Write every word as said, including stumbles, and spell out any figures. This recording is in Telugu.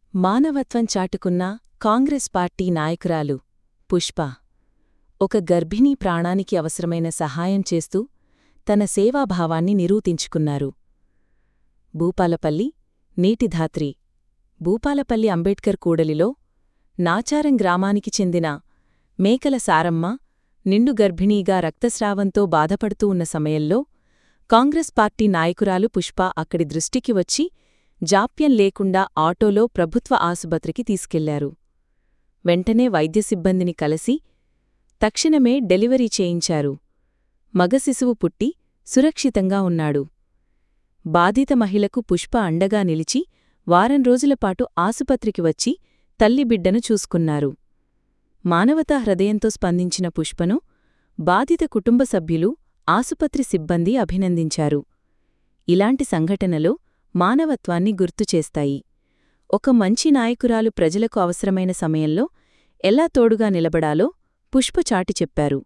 మానవత్వం చాటుకున్న కాంగ్రెస్ పార్టీ నాయకురాలు పుష్ప ఒక గర్భిణీ ప్రాణానికి అవసరమైన సహాయం చేస్తూ తన సేవాభావాన్ని నిరూపించుకున్నారు. భూపాలపల్లి నీటిధాత్రి భూపాలపల్లి అంబేడ్కర్ కూడలిలో నాచారం గ్రామానికి చెందిన మేకల సారమ్మ నిండు గర్భిణీగా రక్తస్రావంతో బాధపడుతూ ఉన్న సమయంలో కాంగ్రెస్ పార్టీ నాయకురాలు పుష్ప అక్కడి దృష్టికి వచ్చి జాప్యం లేకుండా ఆటోలో ప్రభుత్వ ఆసుపత్రికి తీసుకెళ్లారు. వెంటనే వైద్య సిబ్బందిని కలిసి తక్షణమే డెలివరీ చేయించారు. మగ శిశువు పుట్టి సురక్షితంగా ఉన్నాడు. బాధిత మహిళకు పుష్ప అండగా నిలిచి వారం రోజులపాటు ఆసుపత్రికి వచ్చి తల్లి బిడ్డను చూసుకున్నారు. మానవతా హృదయంతో స్పందించిన పుష్పను బాధిత కుటుంబ సభ్యులు, ఆసుపత్రి సిబ్బంది అభినందించారు. ఇలాంటి సంఘటనలు మానవత్వాన్ని గుర్తుచేస్తాయి. ఒక మంచి నాయకురాలు ప్రజలకు అవసరమైన సమయంలో ఎలా తోడుగా నిలబడాలో పుష్ప చాటి చెప్పారు.